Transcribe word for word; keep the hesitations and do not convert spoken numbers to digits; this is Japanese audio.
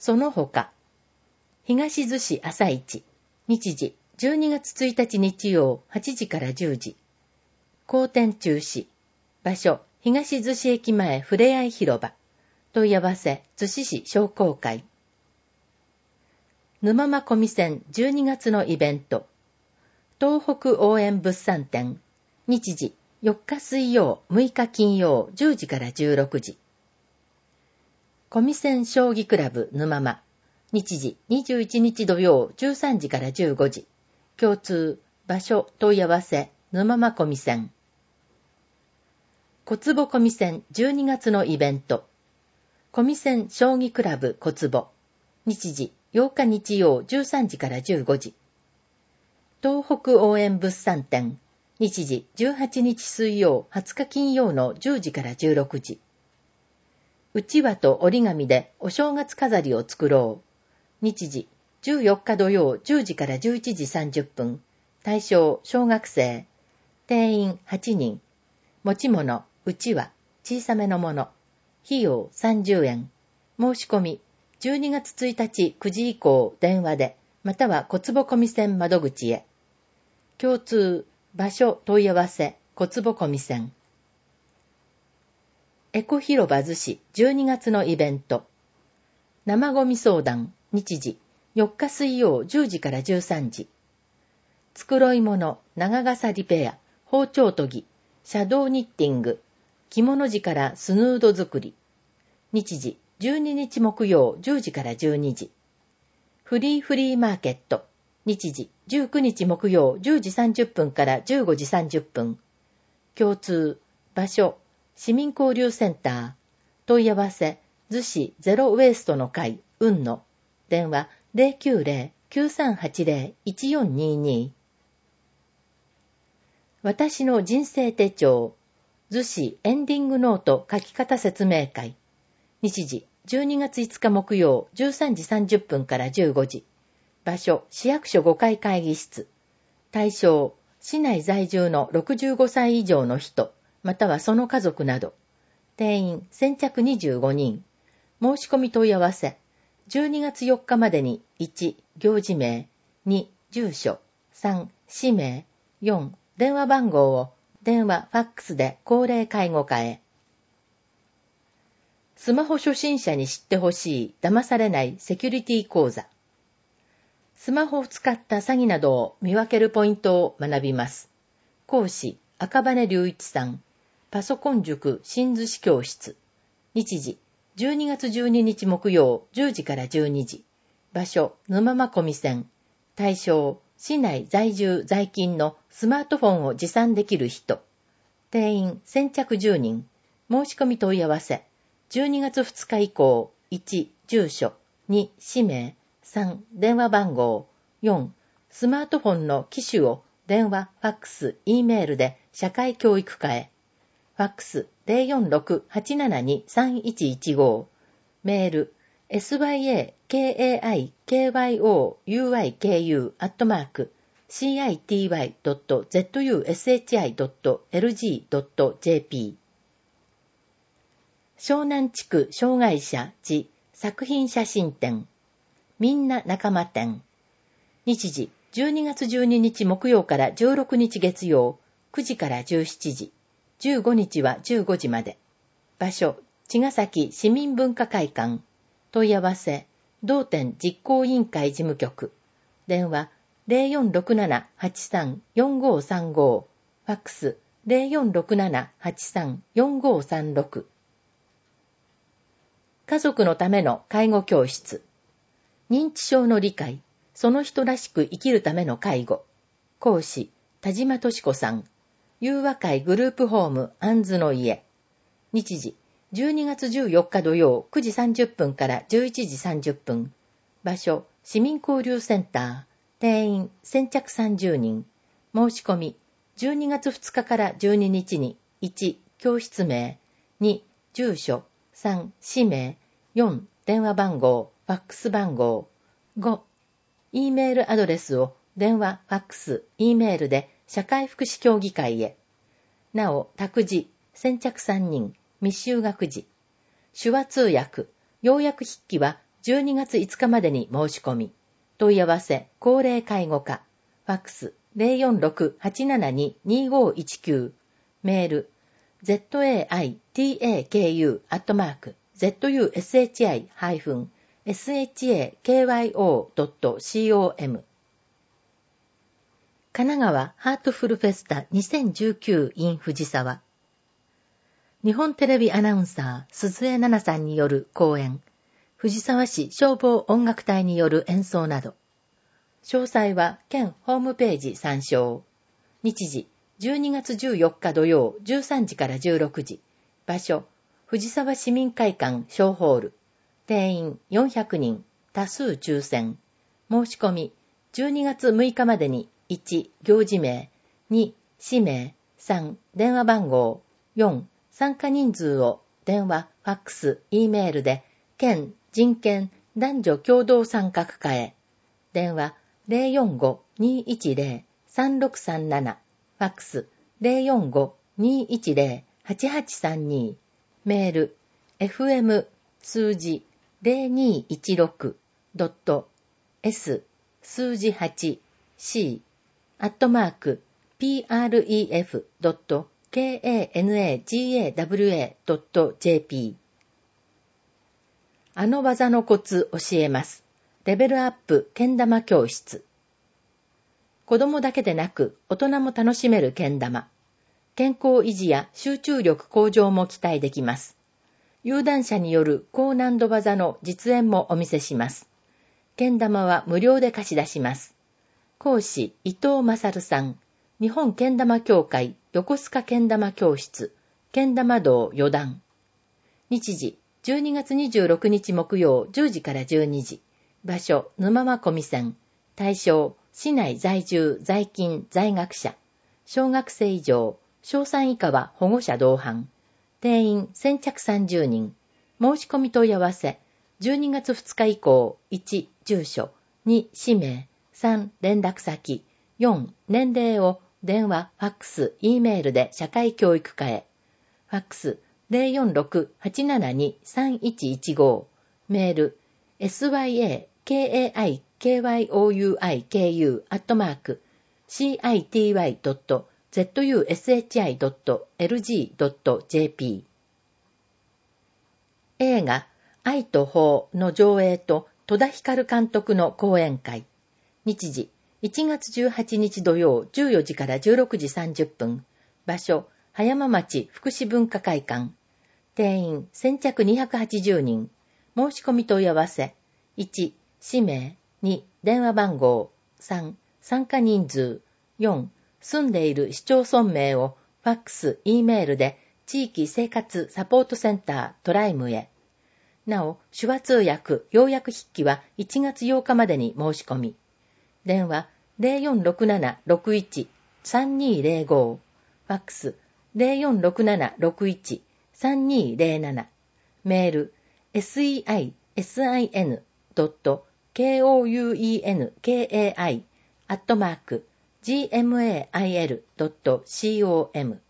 その他、東逗子朝市、日時じゅうにがつついたち日曜はちじからじゅうじ。公展中止。場所、東逗子駅前ふれあい広場。問い合わせ、逗子市商工会。沼間小見線じゅうにがつのイベント。東北応援物産展。日時、よっか水曜、むいか金曜じゅうじからじゅうろくじ。小見線将棋クラブ沼間。日時、にじゅういちにち土曜じゅうさんじからじゅうごじ。共通、場所、問い合わせ、沼間小見線。小坪小見線じゅうにがつのイベント。小見線将棋クラブ小坪。日時、ようか日曜じゅうさんじからじゅうごじ。東北応援物産展。日時、じゅうはちにち水曜はつか金曜のじゅうじからじゅうろくじ。うちわと折り紙でお正月飾りを作ろう。日時、じゅうよっか土曜じゅうじからじゅういちじさんじゅっぷん。対象、小学生。定員はちにん。持ち物、うちわ、小さめのもの。費用さんじゅうえん。申し込み、じゅうにがつついたちくじ以降電話で、または小坪小見線窓口へ。共通、場所問い合わせ、小坪小見線。エコ広場逗子じゅうにがつのイベント。生ゴミ相談、日時、よっか水曜じゅうじからじゅうさんじ。繕い物、長傘リペア、包丁研ぎ、シャドーニッティング、着物地からスヌード作り。日時、じゅうににち木曜じゅうじからじゅうにじ。フリーフリーマーケット。日時、じゅうくにち木曜じゅうじさんじゅっぷんからじゅうごじさんじゅっぷん。共通、場所、市民交流センター。問い合わせ、逗子ゼロウェイストの会、運の。電話 ゼロきゅうゼロ きゅうさんはちゼロ いちよんにに。私の人生手帳、逗子エンディングノート書き方説明会。日時、じゅうにがついつか木曜じゅうさんじさんじゅっぷんからじゅうごじ。場所、市役所ごかい会議室。対象、市内在住のろくじゅうごさい以上の人、またはその家族など。定員先着にじゅうごにん。申し込み問い合わせ。じゅうにがつよっかまでにいち、行事名、に、住所、さん、氏名、よん、電話番号を電話、ファックスで高齢介護課へ。スマホ初心者に知ってほしい騙されないセキュリティ講座。スマホを使った詐欺などを見分けるポイントを学びます。講師、赤羽隆一さん。パソコン塾新逗子教室。日時、じゅうにがつじゅうににち木曜じゅうじからじゅうにじ。場所、沼間小見線。対象、市内在住在勤のスマートフォンを持参できる人。定員先着じゅうにん。申し込み問い合わせ。じゅうにがつふつか以降、いち、住所、に、氏名、さん、電話番号、よん、スマートフォンの機種を電話、ファックス、Eメールで社会教育課へ。ファックス ゼロよんろく はちななに さんいちいちご。メール エスワイエーケーエーアイケーワイオーユーアイケーユー アットマーク シーアイティーワイドットゼットユーエスエイチアイドットエルジードットジェーピー。湘南地区障害者地作品写真展。みんな仲間展。日時、じゅうにがつじゅうににち木曜からじゅうろくにち月曜、くじからじゅうしちじ、じゅうごにちはじゅうごじまで。場所、茅ヶ崎市民文化会館。問い合わせ、同店実行委員会事務局。電話、ゼロよんろくなな はちさん よんごさんご。ファックス、ゼロよんろくなな はちさん よんごさんろく。家族のための介護教室。認知症の理解、その人らしく生きるための介護。講師、田島敏子さん。友和会グループホームあんずの家。日時、じゅうにがつじゅうよっか土曜くじさんじゅっぷんからじゅういちじさんじゅっぷん。場所、市民交流センター。定員、先着さんじゅうにん。申し込み、じゅうにがつふつかからじゅうににちに、いち、教室名、に、住所、さん、氏名、よん、電話番号、ファックス番号、ご、Eメールアドレスを電話、ファックス、Eメールで社会福祉協議会へ。なお、託児、先着さんにん、未就学児。手話通訳、要約筆記はじゅうにがついつかまでに申し込み。問い合わせ、高齢介護課。ファックス ゼロよんろく はちななに にごいちきゅう。メール、ゼットエーアイティーエーケーユー アットマーク、ゼットユーエスエイチアイ ハイフン エスエイチエーケーワイオー ドット コム。神奈川ハートフルフェスタにせんじゅうきゅう in 藤沢。日本テレビアナウンサー鈴江奈々さんによる講演、藤沢市消防音楽隊による演奏など。詳細は県ホームページ参照。日時じゅうにがつじゅうよっか土曜じゅうさんじからじゅうろくじ。場所、藤沢市民会館小ホール。定員よんひゃくにん、多数抽選。申し込み、じゅうにがつむいかまでにいち、行事名、に、氏名、さん、電話番号、よん、参加人数を電話、ファックス、Eメールで、県人権男女共同参画課へ。電話 ゼロよんご にいちゼロ さんろくさんなな。ファックス ゼロよんご にいちゼロ はちはちさんに。メール エフエム 数字 ゼロにいちろく ドット S 数字 はち C アットマーク ピーアールイーエフ ドット ケーエーエヌエージーエーダブリューエー ドット ジェーピー。 あの技のコツ教えます。レベルアップけん玉教室。子供だけでなく大人も楽しめるけん玉。健康維持や集中力向上も期待できます。有段者による高難度技の実演もお見せします。けん玉は無料で貸し出します。講師伊藤勝さん。日本けん玉協会横須賀けん玉教室。けん玉道よ段。日時じゅうにがつにじゅうろくにち木曜じゅうじからじゅうにじ。場所沼間小見線。対象市内在住在勤在学者。小学生以上。小さん以下は保護者同伴。定員先着さんじゅうにん。申し込み問い合わせ。じゅうにがつふつか以降、いち、住所、に、氏名、さん、連絡先、よん、年齢を電話、ファックス、Eメールで社会教育課へ。ファックス ゼロよんろく はちななに さんいちいちご。メール エスワイエーケーエーアイケーワイオーユーアイケーユー アットマーク シーアイティーワイドット ゼットユーエスエイチアイドットエルジードットジェーピー。映画愛と法の上映と戸田光監督の講演会。日時いちがつじゅうはちにち土曜じゅうよじからじゅうろくじさんじゅっぷん。場所葉山町福祉文化会館。定員先着にひゃくはちじゅうにん。申し込み問い合わせ。いち、氏名。に、電話番号。さん、参加人数。よん、住んでいる市町村名をファックス、Eメールで地域生活サポートセンタートライムへ。なお、手話通訳、要約筆記はいちがつようかまでに申し込み。電話 ゼロよんろくななろくいち さんにゼロご。ファックス ゼロよんろくななろくいち さんにゼロなな。メール セイシン ドット ケーオーユーイーエヌケーエーアイ アットマーク ジーエムエーアイエル ドット コム